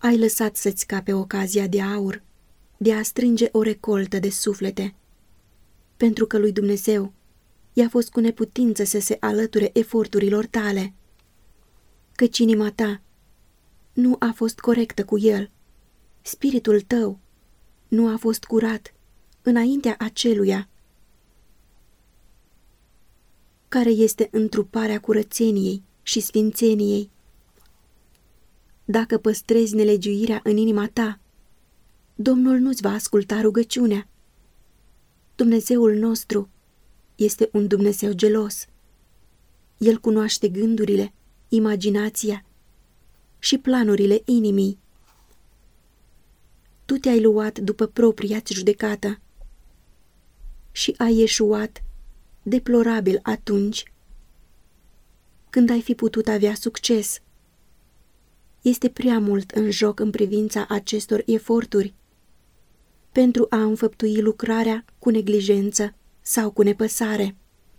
ai lăsat să-ți scape ocazia de aur, de a strânge o recoltă de suflete, pentru că lui Dumnezeu i-a fost cu neputință să se alăture eforturilor tale, căci inima ta nu a fost corectă cu el, spiritul tău nu a fost curat înaintea aceluia care este întruparea curățeniei și sfințeniei. Dacă păstrezi nelegiuirea în inima ta, Domnul nu-ți va asculta rugăciunea. Dumnezeul nostru este un Dumnezeu gelos. El cunoaște gândurile, imaginația și planurile inimii. Tu te-ai luat după propria-ți judecată și ai eșuat deplorabil atunci când ai fi putut avea succes. Este prea mult în joc în privința acestor eforturi pentru a înfăptui lucrarea cu neglijență sau cu nepăsare.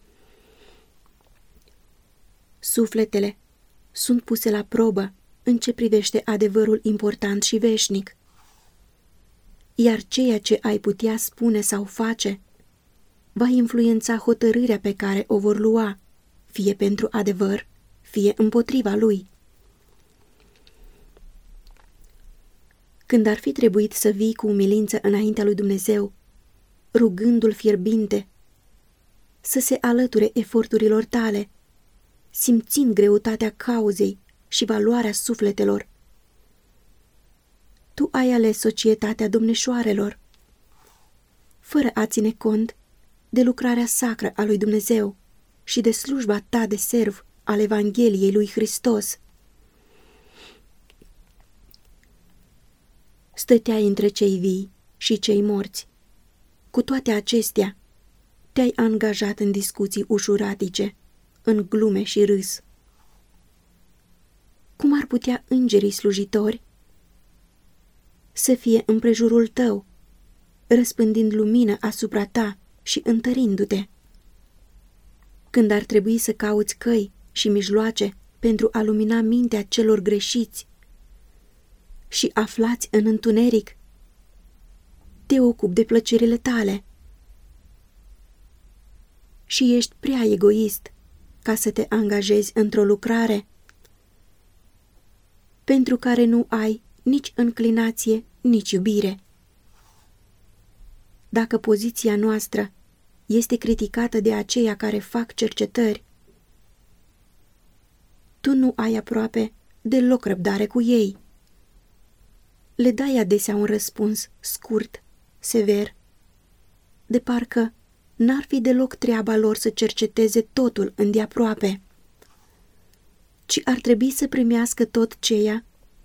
Sufletele sunt puse la probă în ce privește adevărul important și veșnic, iar ceea ce ai putea spune sau face va influența hotărârea pe care o vor lua, fie pentru adevăr, fie împotriva lui. Când ar fi trebuit să vii cu umilință înaintea lui Dumnezeu, rugându-L fierbinte să se alăture eforturilor tale, simțind greutatea cauzei și valoarea sufletelor, tu ai ales societatea domneșoarelor, fără a ține cont de lucrarea sacră a lui Dumnezeu și de slujba ta de serv al Evangheliei lui Hristos. Stăteai între cei vii și cei morți. Cu toate acestea, te-ai angajat în discuții ușuratice, în glume și râs. Cum ar putea îngerii slujitori să fie împrejurul tău, răspândind lumină asupra ta și întărindu-te? Când ar trebui să cauți căi și mijloace pentru a lumina mintea celor greșiți și aflați în întuneric, te ocupi de plăcerile tale și ești prea egoist ca să te angajezi într-o lucrare pentru care nu ai nici înclinație, nici iubire. Dacă poziția noastră este criticată de aceia care fac cercetări, tu nu ai aproape deloc răbdare cu ei. Le dai adesea un răspuns scurt, sever, de parcă n-ar fi deloc treaba lor să cerceteze totul îndeaproape, ci ar trebui să primească tot ceea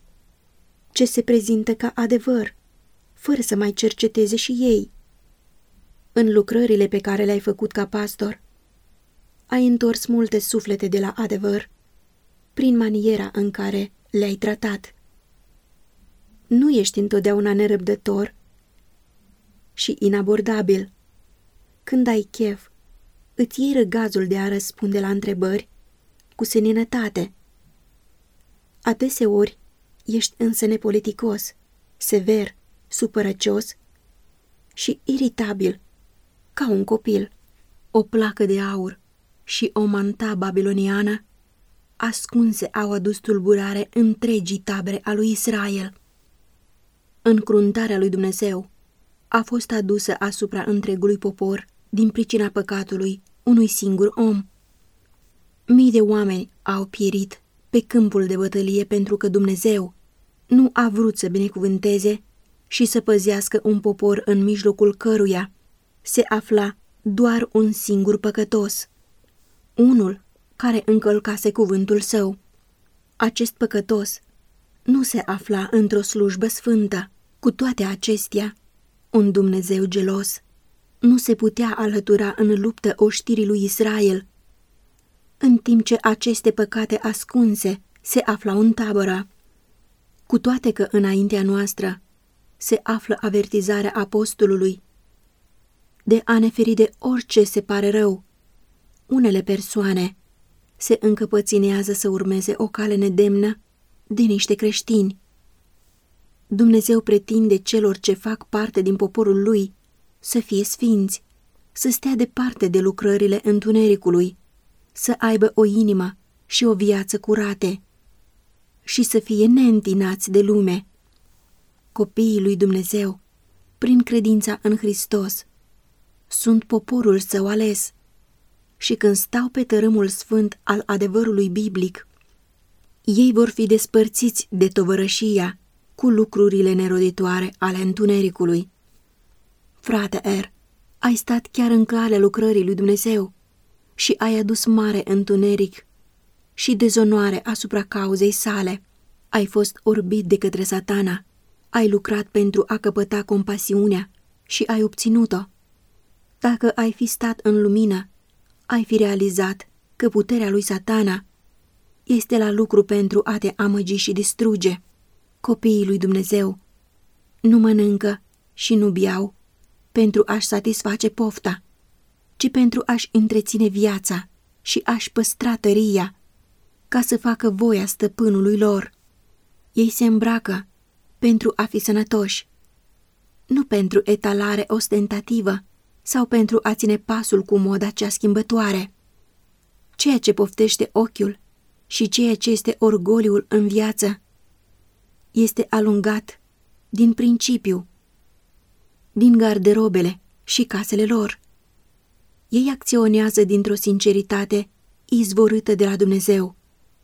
ce se prezintă ca adevăr, fără să mai cerceteze și ei. În lucrările pe care le-ai făcut ca pastor, ai întors multe suflete de la adevăr prin maniera în care le-ai tratat. Nu ești întotdeauna nerăbdător și inabordabil. Când ai chef, îți iei răgazul de a răspunde la întrebări cu seninătate. Adeseori ești însă nepoliticos, sever, supărăcios și iritabil, ca un copil. O placă de aur și o manta babiloniană ascunse au adus tulburare întregii tabere a lui Israel. Încruntarea lui Dumnezeu a fost adusă asupra întregului popor din pricina păcatului unui singur om. Mii de oameni au pierit pe câmpul de bătălie pentru că Dumnezeu nu a vrut să binecuvânteze și să păzească un popor în mijlocul căruia se afla doar un singur păcătos, unul care încălcase cuvântul său. Acest păcătos nu se afla într-o slujbă sfântă. Cu toate acestea, un Dumnezeu gelos nu se putea alătura în luptă oștirii lui Israel, în timp ce aceste păcate ascunse se aflau în tabără. Cu toate că înaintea noastră se află avertizarea apostolului de a ne feri de orice se pare rău, unele persoane se încăpăținează să urmeze o cale nedemnă de niște creștini. Dumnezeu pretinde celor ce fac parte din poporul lui să fie sfinți, să stea departe de lucrările întunericului, să aibă o inimă și o viață curate și să fie neîntinați de lume. Copiii lui Dumnezeu, prin credința în Hristos, sunt poporul său ales și când stau pe tărâmul sfânt al adevărului biblic, ei vor fi despărțiți de tovărășia cu lucrurile neroditoare ale întunericului. Frate R, ai stat chiar în calea lucrării lui Dumnezeu și ai adus mare întuneric și dezonoare asupra cauzei sale. Ai fost orbit de către Satana, ai lucrat pentru a căpăta compasiunea și ai obținut-o. Dacă ai fi stat în lumină, ai fi realizat că puterea lui Satana este la lucru pentru a te amăgi și distruge. Copiii lui Dumnezeu nu mănâncă și nu beau pentru a-și satisface pofta, ci pentru a-și întreține viața și a-și păstra tăria, ca să facă voia stăpânului lor. Ei se îmbracă pentru a fi sănătoși, nu pentru etalare ostentativă sau pentru a ține pasul cu moda cea schimbătoare. Ceea ce poftește ochiul și ceea ce este orgoliul în viață este alungat din principiu, din garderobele și casele lor. Ei acționează dintr-o sinceritate izvorâtă de la Dumnezeu,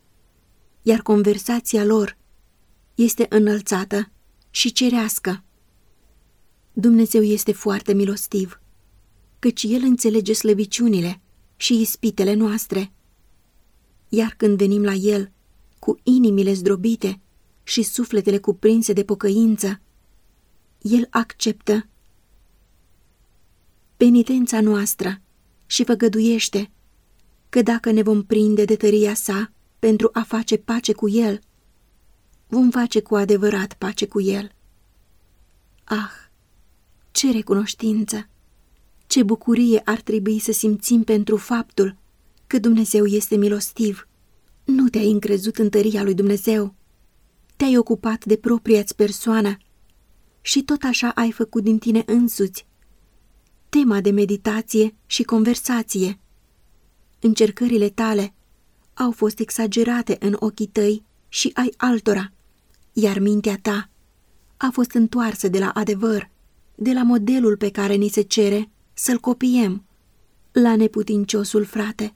iar conversația lor este înălțată și cerească. Dumnezeu este foarte milostiv, căci El înțelege slăbiciunile și ispitele noastre. Iar când venim la El cu inimile zdrobite și sufletele cuprinse de pocăință, El acceptă penitența noastră și făgăduiește că dacă ne vom prinde de tăria sa pentru a face pace cu El, vom face cu adevărat pace cu El. Ah, ce recunoștință, ce bucurie ar trebui să simțim pentru faptul că Dumnezeu este milostiv. Nu te-ai încrezut în tăria lui Dumnezeu, te-ai ocupat de propria-ți persoană și tot așa ai făcut din tine însuți tema de meditație și conversație. Încercările tale au fost exagerate în ochii tăi și ai altora, iar mintea ta a fost întoarsă de la adevăr, de la modelul pe care ni se cere să-l copiem. La neputinciosul frate,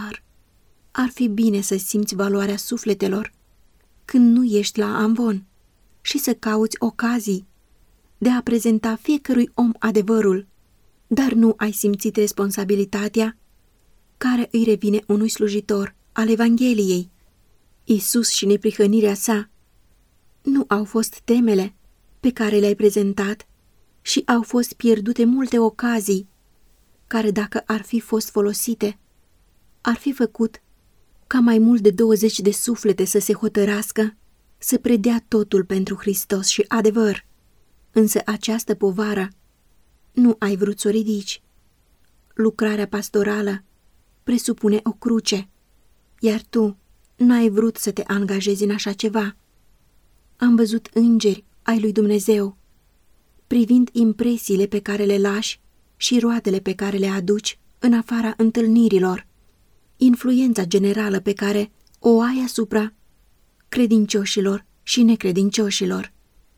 ar fi bine să simți valoarea sufletelor când nu ești la amvon și să cauți ocazii de a prezenta fiecărui om adevărul, dar nu ai simțit responsabilitatea care îi revine unui slujitor al Evangheliei. Iisus și neprihănirea sa nu au fost temele pe care le-ai prezentat și au fost pierdute multe ocazii care, dacă ar fi fost folosite, ar fi făcut ca mai mult de 20 de suflete să se hotărască să predea totul pentru Hristos și adevăr. Însă această povară nu ai vrut să o ridici. Lucrarea pastorală presupune o cruce, iar tu n-ai vrut să te angajezi în așa ceva. Am văzut îngeri ai lui Dumnezeu, privind impresiile pe care le lași și roadele pe care le aduci în afara întâlnirilor, influența generală pe care o ai asupra credincioșilor și necredincioșilor.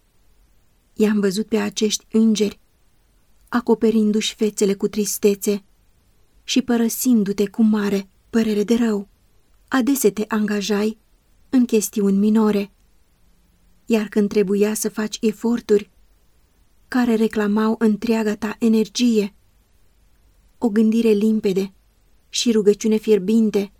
I-am văzut pe acești îngeri acoperindu-și fețele cu tristețe și părăsindu-te cu mare părere de rău. Adesea te angajai în chestiuni minore, iar când trebuia să faci eforturi care reclamau întreaga ta energie, o gândire limpede și rugăciune fierbinte,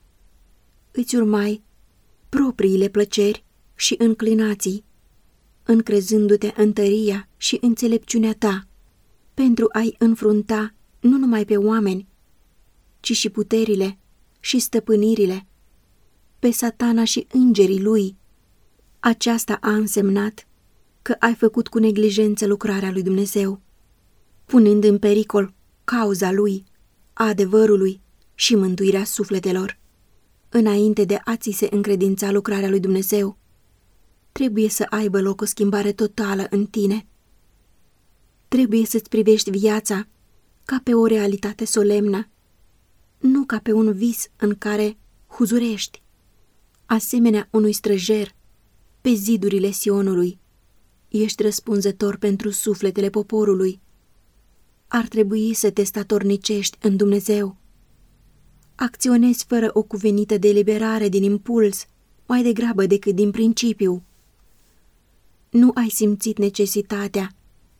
îți urmai propriile plăceri și înclinații, încrezându-te în tăria și înțelepciunea ta, pentru a-i înfrunta nu numai pe oameni, ci și puterile și stăpânirile, pe Satana și îngerii lui. Aceasta a însemnat că ai făcut cu neglijență lucrarea lui Dumnezeu, punând în pericol cauza lui, a adevărului și mântuirea sufletelor. Înainte de a ți se încredința lucrarea lui Dumnezeu, trebuie să aibă loc o schimbare totală în tine. Trebuie să-ți privești viața ca pe o realitate solemnă, nu ca pe un vis în care huzurești, asemenea unui străjer pe zidurile Sionului. Ești răspunzător pentru sufletele poporului. Ar trebui să te statornicești în Dumnezeu. Acționezi fără o cuvenită deliberare din impuls, mai degrabă decât din principiu. Nu ai simțit necesitatea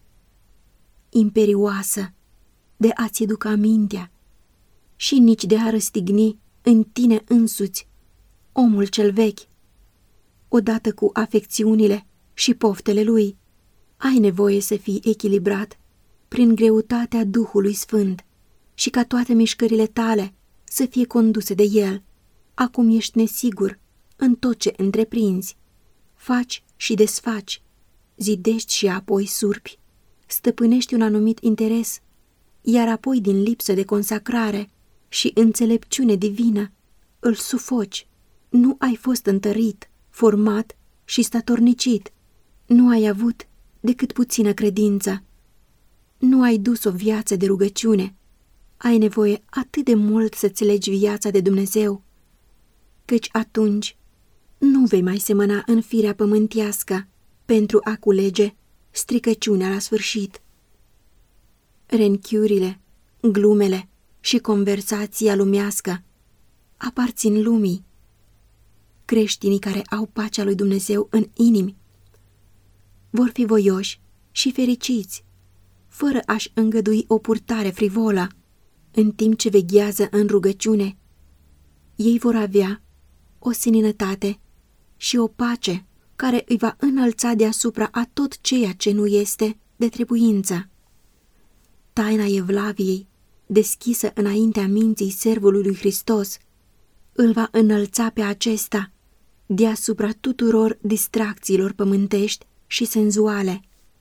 imperioasă de a-ți educa mintea și nici de a răstigni în tine însuți omul cel vechi. Odată cu afecțiunile și poftele lui, ai nevoie să fii echilibrat prin greutatea Duhului Sfânt și ca toate mișcările tale să fie conduse de El. Acum ești nesigur în tot ce întreprinzi. Faci și desfaci, zidești și apoi surpi, stăpânești un anumit interes, iar apoi din lipsă de consacrare și înțelepciune divină îl sufoci. Nu ai fost întărit, format și statornicit. Nu ai avut decât puțină credință. Nu ai dus o viață de rugăciune. Ai nevoie atât de mult să-ți legi viața de Dumnezeu, căci atunci nu vei mai semăna în firea pământească pentru a culege stricăciunea la sfârșit. Renchiurile, glumele și conversația lumească aparțin lumii. Creștinii care au pacea lui Dumnezeu în inimi vor fi voioși și fericiți, fără a-și îngădui o purtare frivolă. În timp ce veghează în rugăciune, ei vor avea o seninătate și o pace care îi va înălța deasupra a tot ceea ce nu este de trebuință. Taina Evlaviei, deschisă înaintea minții servului lui Hristos, îl va înălța pe acesta deasupra tuturor distracțiilor pământești și senzuale.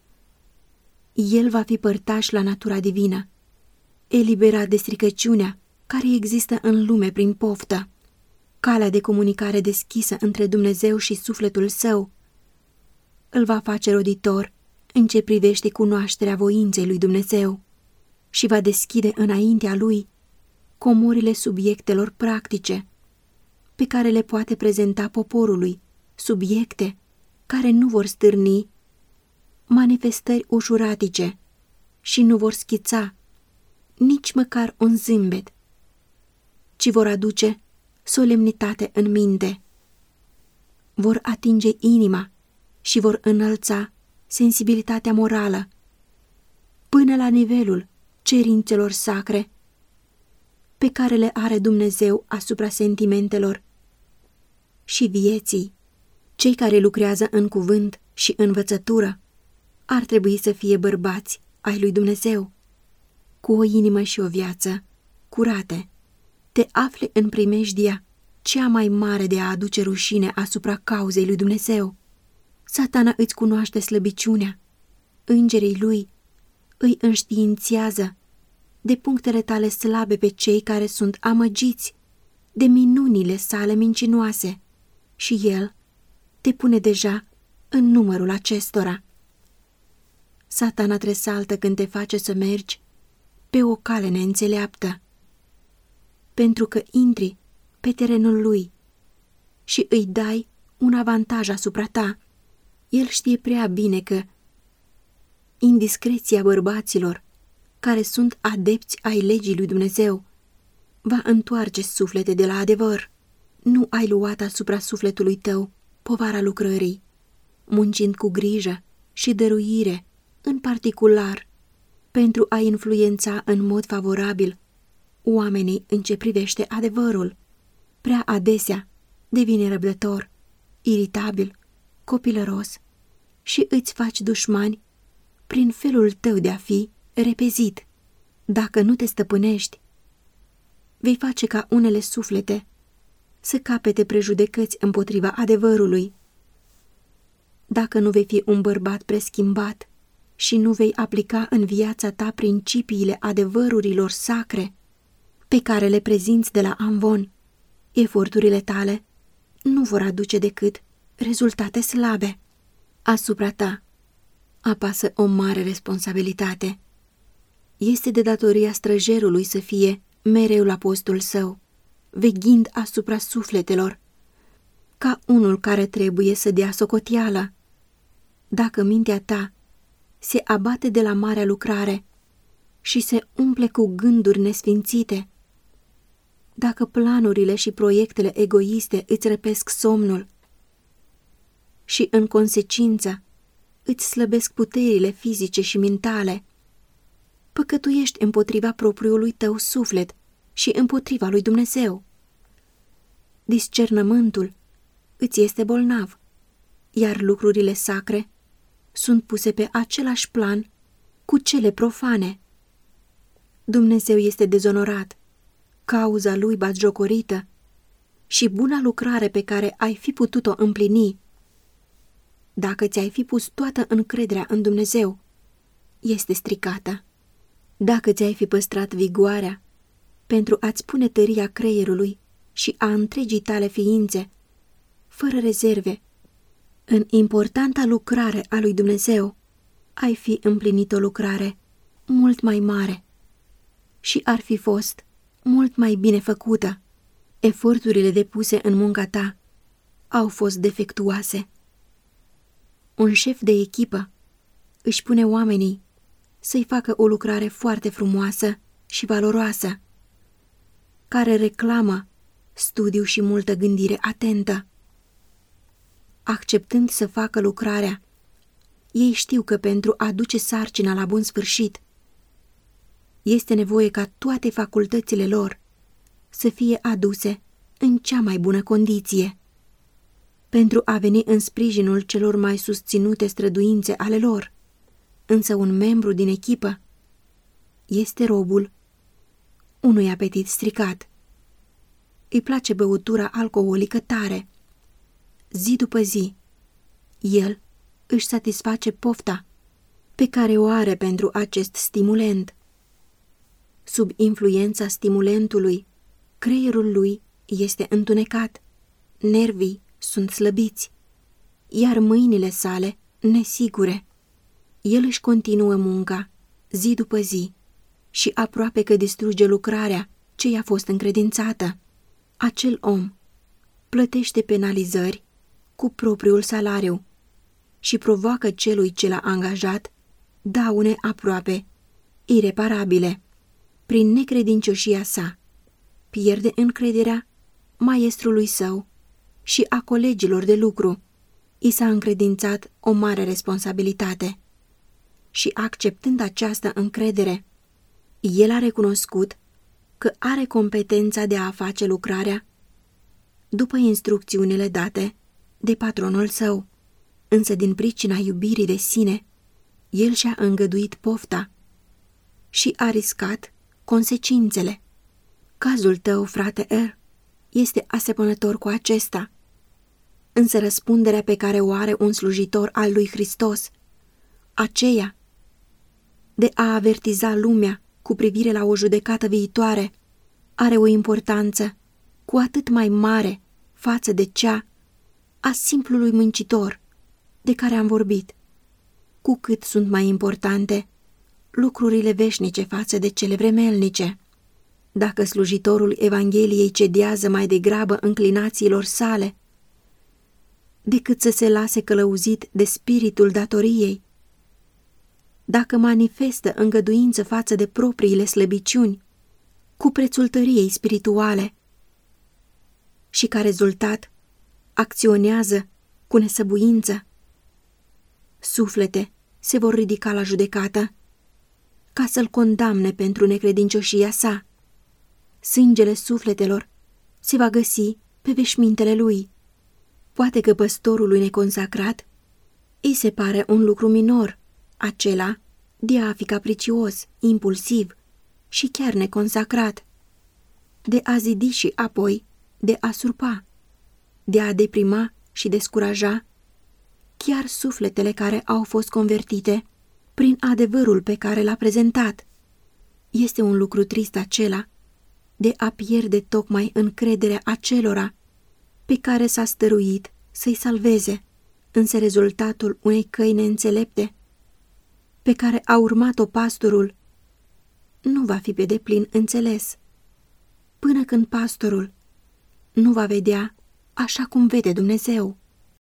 El va fi părtaș la natura divină, eliberat de stricăciunea care există în lume prin poftă. Calea de comunicare deschisă între Dumnezeu și sufletul său îl va face roditor în ce privește cunoașterea voinței lui Dumnezeu și va deschide înaintea lui comorile subiectelor practice pe care le poate prezenta poporului, subiecte care nu vor stârni manifestări ușuratice și nu vor schița nici măcar un zâmbet, ci vor aduce solemnitate în minte. Vor atinge inima și vor înălța sensibilitatea morală până la nivelul cerințelor sacre pe care le are Dumnezeu asupra sentimentelor și vieții. Cei care lucrează în cuvânt și învățătură ar trebui să fie bărbați ai lui Dumnezeu, cu o inimă și o viață curate. Te afli în primejdia cea mai mare de a aduce rușine asupra cauzei lui Dumnezeu. Satana îți cunoaște slăbiciunea. Îngerii lui îi înștiințează de punctele tale slabe pe cei care sunt amăgiți de minunile sale mincinoase și el te pune deja în numărul acestora. Satana tresaltă când te face să mergi pe o cale neînțeleaptă, pentru că intri pe terenul lui și îi dai un avantaj asupra ta. El știe prea bine că indiscreția bărbaților care sunt adepți ai legii lui Dumnezeu va întoarce suflete de la adevăr. Nu ai luat asupra sufletului tău povara lucrării, muncind cu grijă și dăruire, în particular, pentru a influența în mod favorabil oamenii în ce privește adevărul. Prea adesea devine răbdător, iritabil, copilăros și îți faci dușmani prin felul tău de a fi repezit. Dacă nu te stăpânești, vei face ca unele suflete să capete prejudecăți împotriva adevărului. Dacă nu vei fi un bărbat preschimbat și nu vei aplica în viața ta principiile adevărurilor sacre pe care le prezinți de la amvon, eforturile tale nu vor aduce decât rezultate slabe. Asupra ta apasă o mare responsabilitate. Este de datoria străjerului să fie mereu la postul său, veghind asupra sufletelor, ca unul care trebuie să dea socoteală. Dacă mintea ta se abate de la marea lucrare și se umple cu gânduri nesfințite, dacă planurile și proiectele egoiste îți răpesc somnul și, în consecință, îți slăbesc puterile fizice și mentale, păcătuiești împotriva propriului tău suflet și împotriva lui Dumnezeu. Discernământul îți este bolnav, iar lucrurile sacre sunt puse pe același plan cu cele profane. Dumnezeu este dezonorat, cauza lui batjocorită și buna lucrare pe care ai fi putut-o împlini, dacă ți-ai fi pus toată încrederea în Dumnezeu, este stricată. Dacă ți-ai fi păstrat vigoarea pentru a-ți pune tăria creierului și a întregii tale ființe, fără rezerve, în importanta lucrare a lui Dumnezeu, ai fi împlinit o lucrare mult mai mare și ar fi fost mult mai bine făcută. Eforturile depuse în munca ta au fost defectuoase. Un șef de echipă își pune oamenii să-i facă o lucrare foarte frumoasă și valoroasă, care reclamă studiu și multă gândire atentă. Acceptând să facă lucrarea, ei știu că pentru a duce sarcina la bun sfârșit, este nevoie ca toate facultățile lor să fie aduse în cea mai bună condiție, pentru a veni în sprijinul celor mai susținute străduințe ale lor. Însă un membru din echipă este robul unui apetit stricat. Îi place băutura alcoolică tare. Zi după zi, el își satisface pofta pe care o are pentru acest stimulent. Sub influența stimulentului, creierul lui este întunecat, nervii sunt slăbiți, iar mâinile sale nesigure. El își continuă munca zi după zi și aproape că distruge lucrarea ce i-a fost încredințată. Acel om plătește penalizări cu propriul salariu și provoacă celui ce l-a angajat daune aproape ireparabile. Prin necredincioșia sa, pierde încrederea maestrului său și a colegilor de lucru. I s-a încredințat o mare responsabilitate și, acceptând această încredere, el a recunoscut că are competența de a face lucrarea după instrucțiunile date de patronul său, însă din pricina iubirii de sine, el și-a îngăduit pofta și a riscat consecințele. Cazul tău, frate R, este asemănător cu acesta, însă răspunderea pe care o are un slujitor al lui Hristos, aceea de a avertiza lumea cu privire la o judecată viitoare, are o importanță cu atât mai mare față de cea a simplului muncitor de care am vorbit, cu cât sunt mai importante lucrurile veșnice față de cele vremelnice. Dacă slujitorul Evangheliei cedează mai degrabă înclinațiilor sale, decât să se lase călăuzit de spiritul datoriei, dacă manifestă îngăduință față de propriile slăbiciuni, cu prețul tăriei spirituale, și ca rezultat acționează cu nesăbuință, suflete se vor ridica la judecată ca să-l condamne pentru necredincioșia sa. Sângele sufletelor se va găsi pe veșmintele lui. Poate că păstorului neconsacrat îi se pare un lucru minor, acela de a fi capricios, impulsiv și chiar neconsacrat, de a zidi și apoi de a surpa, de a deprima și descuraja chiar sufletele care au fost convertite prin adevărul pe care l-a prezentat. Este un lucru trist acela de a pierde tocmai încrederea acelora pe care s-a stăruit să-i salveze. însă rezultatul unei căi neînțelepte, pe care a urmat-o pastorul, nu va fi pe deplin înțeles, până când pastorul nu va vedea așa cum vede Dumnezeu.